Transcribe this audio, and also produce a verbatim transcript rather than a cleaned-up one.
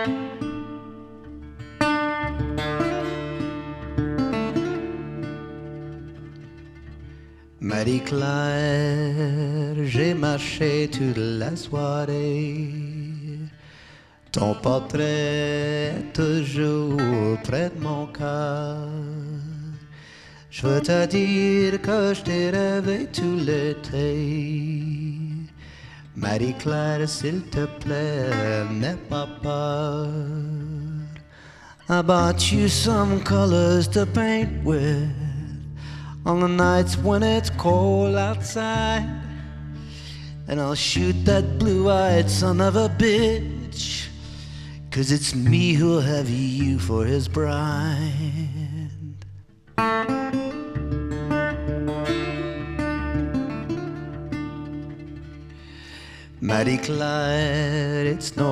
Marie-Claire, j'ai marché toute la soirée. Ton portrait est toujours près de mon cœur. Je veux te dire que je t'ai rêvé tout l'été. Marie-Claire, s'il te plaît, n'aie pas peur. I bought you some colors to paint with on the nights when it's cold outside. And I'll shoot that blue-eyed son of a bitch, 'cause it's me who'll have you for his bride. Marie-Claire, it's no